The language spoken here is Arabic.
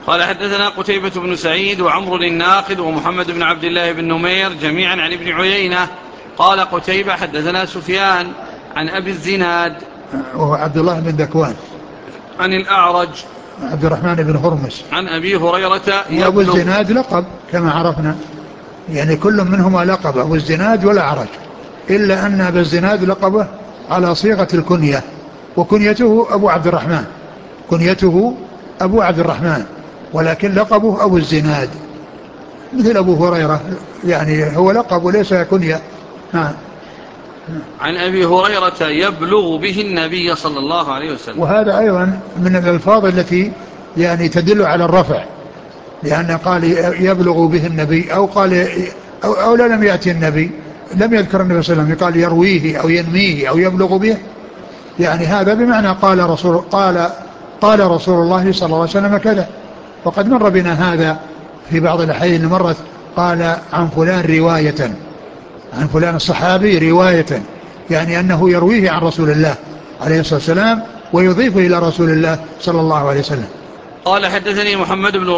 قال حدثنا قتيبة بن سعيد وعمرو الناقد ومحمد بن عبد الله بن نمير جميعا عن ابن عيينة. قال قتيبة حدثنا سفيان عن أبي الزناد وهو عبد الله بن ذكوان عن الأعرج عبد الرحمن بن هرمز عن أبي هريرة وأبو يبلغ. الزناد لقب كما عرفنا، يعني كل منهما لقب، أبو الزناد والأعرج، إلا أن أبو الزناد لقبه على صيغة الكنية، وكنيته أبو عبد الرحمن، كنيته أبو عبد الرحمن، ولكن لقبه أبو الزناد مثل أبو هريرة، يعني هو لقب وليس كنية. عن أبي هريرة يبلغ به النبي صلى الله عليه وسلم. وهذا أيضا من الألفاظ التي يعني تدل على الرفع، لأن قال يبلغ به النبي، أو قال أو لا لم يأتي النبي، لم يذكر النبي صلى الله عليه وسلم، قال يرويه أو ينميه أو يبلغ به، يعني هذا بمعنى قال رسول الله صلى الله عليه وسلم كذا. وقد مر بنا هذا في بعض الأحيان، مرت قال عن فلان رواية، عن فلان الصحابي رواية، يعني أنه يرويه عن رسول الله عليه الصلاة والسلام ويضيفه إلى رسول الله صلى الله عليه وسلم. قال حدثني محمد بن